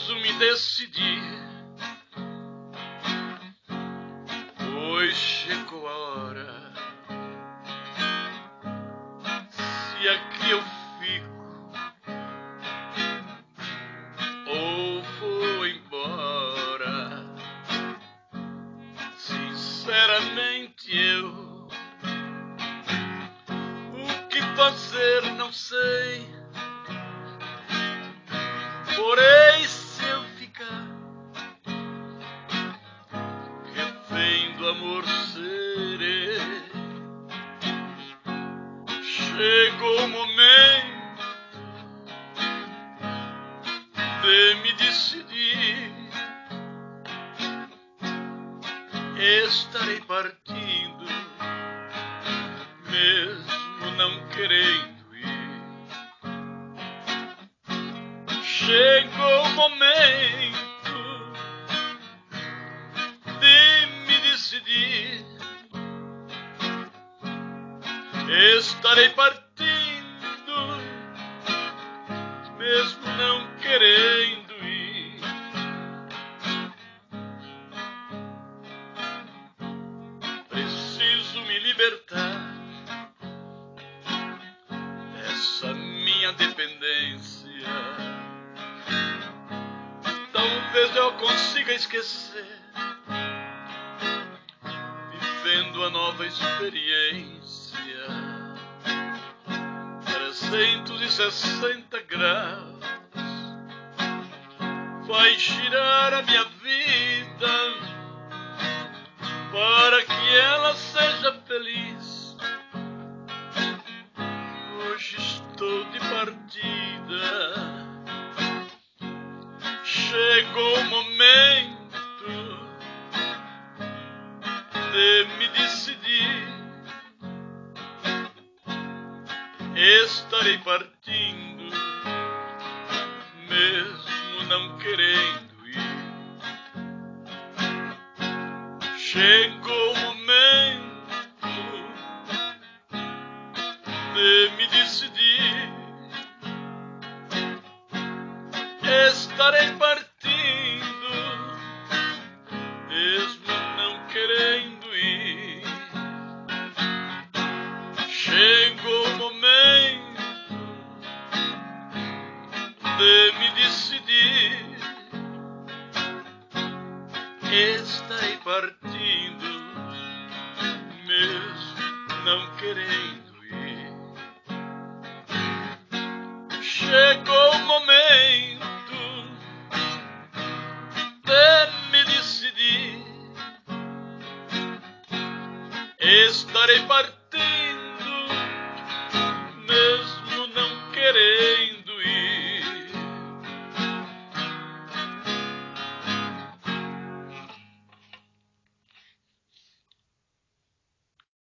preciso me decidir, pois chegou a hora. Se aqui eu fico ou vou embora, sinceramente o que fazer não sei. Porém, se eu ficar refém do amor serei, chegou o momento de me decidir. Estarei partindo, mesmo não querendo ir. Chegou o momento de me decidir. Estarei partindo, mesmo não querendo ir. Preciso me libertar dessa minha dependência. Talvez eu consiga esquecer, vivendo a nova experiência. 360 graus vai girar a minha vida para que ela seja feliz. Hoje estou de partida. Chegou o momento de me decidir. Estarei partindo, mesmo não querendo ir. Chegou o momento de me decidir. Estarei partindo, mesmo não querendo ir. Chegou o momento de me decidir. Estarei partindo, mesmo não querendo ir. Chegou o momento de me decidir. Estarei partindo,